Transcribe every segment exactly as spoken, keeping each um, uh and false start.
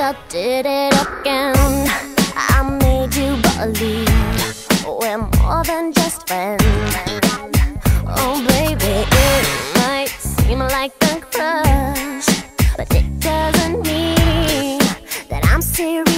I did it again. I made you believe we're more than just friends. Oh baby, it might seem like a crush, but it doesn't mean that I'm serious.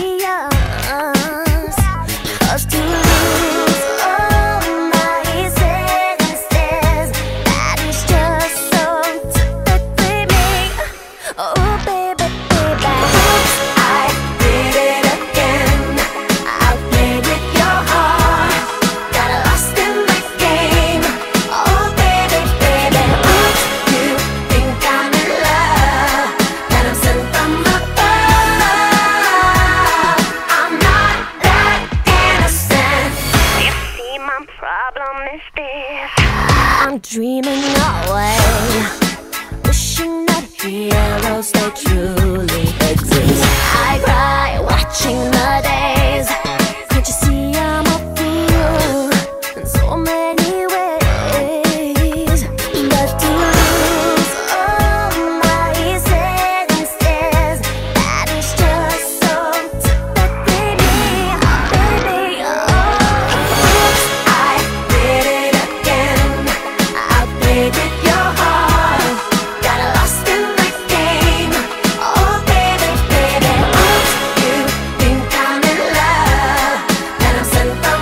'Cause to lose all my senses, that is just so typically me. Oh baby, baby, oops, I did it again. I played with your heart, got lost in my game. Oh baby, baby, oops, you think I'm in love, that I'm sent from above. I'm not that innocent. You see, my problem is this: I'm dreaming away, wishing that heroes they truly exist. I cry watching the days. Can't you see I'm a fool in so many ways? But to lose all my senses, that is just so typically me. Oh baby, oh, oops, I did it again. I played with your heart, got lost in my game. Oh baby, baby, oops, you think I'm in love, that I'm sent from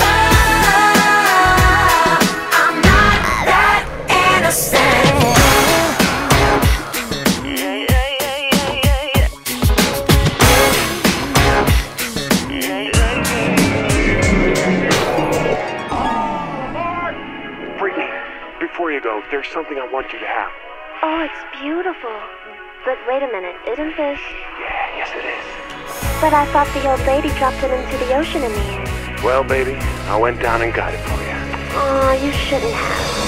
above. I'm not that innocent. Brittany, before you go, there's something I want you to have. Oh, it's beautiful. But wait a minute, isn't this? Yeah, yes it is. But I thought the old lady dropped it into the ocean in the end. Well, baby, I went down and got it for you. Oh, you shouldn't have.